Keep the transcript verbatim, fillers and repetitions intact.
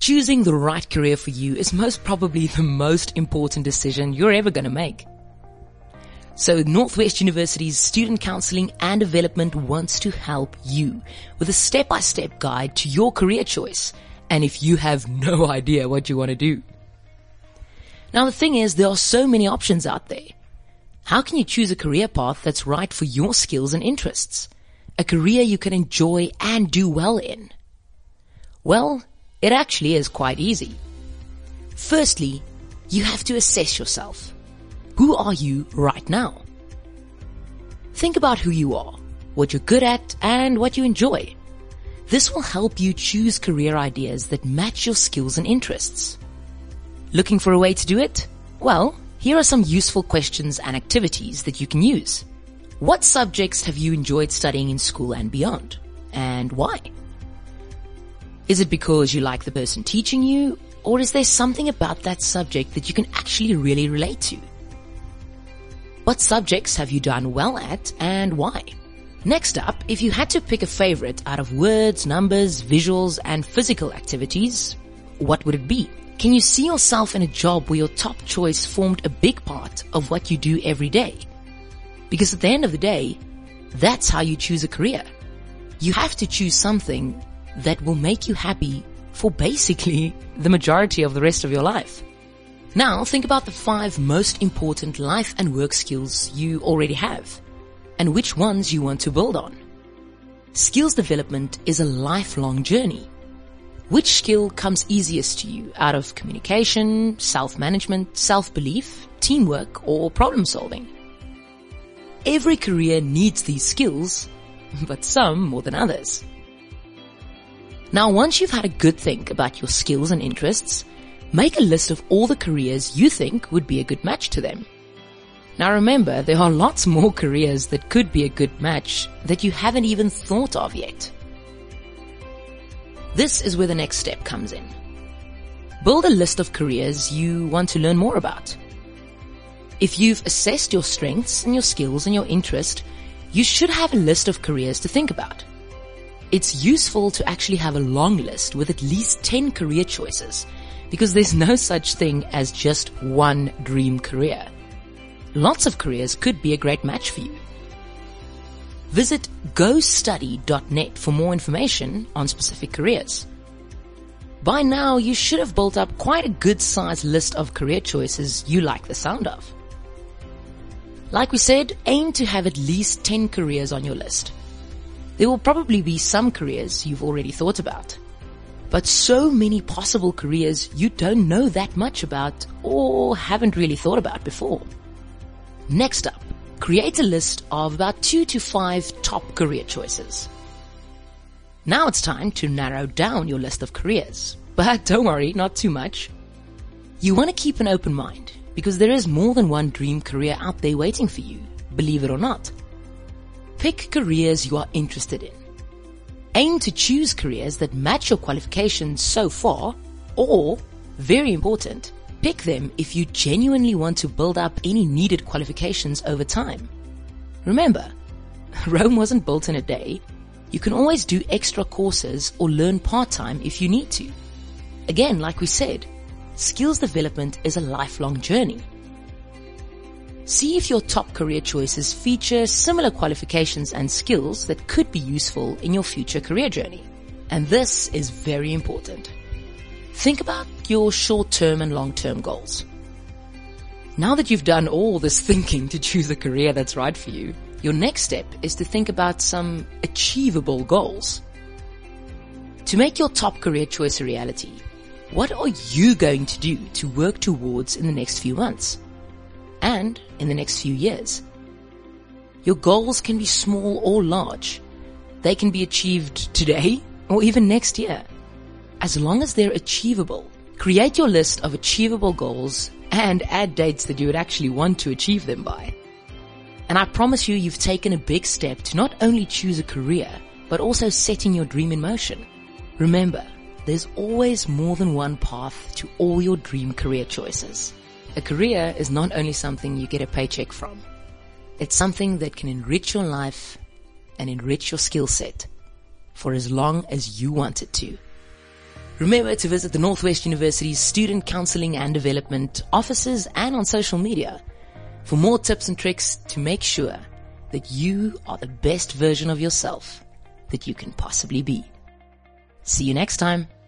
Choosing the right career for you is most probably the most important decision you're ever going to make. So Northwest University's Student Counseling and Development wants to help you with a step-by-step guide to your career choice, and if you have no idea what you want to do. Now the thing is, there are so many options out there. How can you choose a career path that's right for your skills and interests? A career you can enjoy and do well in? Well, it actually is quite easy. Firstly, you have to assess yourself. Who are you right now? Think about who you are, what you're good at, and what you enjoy. This will help you choose career ideas that match your skills and interests. Looking for a way to do it? Well, here are some useful questions and activities that you can use. What subjects have you enjoyed studying in school and beyond? And why? Is it because you like the person teaching you, or is there something about that subject that you can actually really relate to? What subjects have you done well at and why? Next up, if you had to pick a favorite out of words, numbers, visuals, and physical activities, what would it be? Can you see yourself in a job where your top choice formed a big part of what you do every day? Because at the end of the day, that's how you choose a career. You have to choose something that will make you happy for basically the majority of the rest of your life. Now think about the five most important life and work skills you already have, and which ones you want to build on. Skills development is a lifelong journey. Which skill comes easiest to you out of communication, self-management, self-belief, teamwork, or problem solving? Every career needs these skills, but some more than others. Now once you've had a good think about your skills and interests, make a list of all the careers you think would be a good match to them. Now remember, there are lots more careers that could be a good match that you haven't even thought of yet. This is where the next step comes in. Build a list of careers you want to learn more about. If you've assessed your strengths and your skills and your interest, you should have a list of careers to think about. It's useful to actually have a long list with at least ten career choices, because there's no such thing as just one dream career. Lots of careers could be a great match for you. Visit go study dot net for more information on specific careers. By now, you should have built up quite a good sized list of career choices you like the sound of. Like we said, aim to have at least ten careers on your list. There will probably be some careers you've already thought about, but so many possible careers you don't know that much about or haven't really thought about before. Next up, create a list of about two to five top career choices. Now it's time to narrow down your list of careers, but don't worry, not too much. You want to keep an open mind because there is more than one dream career out there waiting for you, believe it or not. Pick careers you are interested in. Aim to choose careers that match your qualifications so far, or, very important, pick them if you genuinely want to build up any needed qualifications over time. Remember, Rome wasn't built in a day. You can always do extra courses or learn part-time if you need to. Again, like we said, skills development is a lifelong journey. See if your top career choices feature similar qualifications and skills that could be useful in your future career journey. And this is very important. Think about your short-term and long-term goals. Now that you've done all this thinking to choose a career that's right for you, your next step is to think about some achievable goals. To make your top career choice a reality, what are you going to do to work towards in the next few months? And in the next few years? Your goals can be small or large. They can be achieved today or even next year. As long as they're achievable, create your list of achievable goals and add dates that you would actually want to achieve them by. And I promise you, you've taken a big step to not only choose a career, but also setting your dream in motion. Remember, there's always more than one path to all your dream career choices. A career is not only something you get a paycheck from. It's something that can enrich your life and enrich your skill set for as long as you want it to. Remember to visit the Northwest University's Student Counseling and Development offices and on social media for more tips and tricks to make sure that you are the best version of yourself that you can possibly be. See you next time.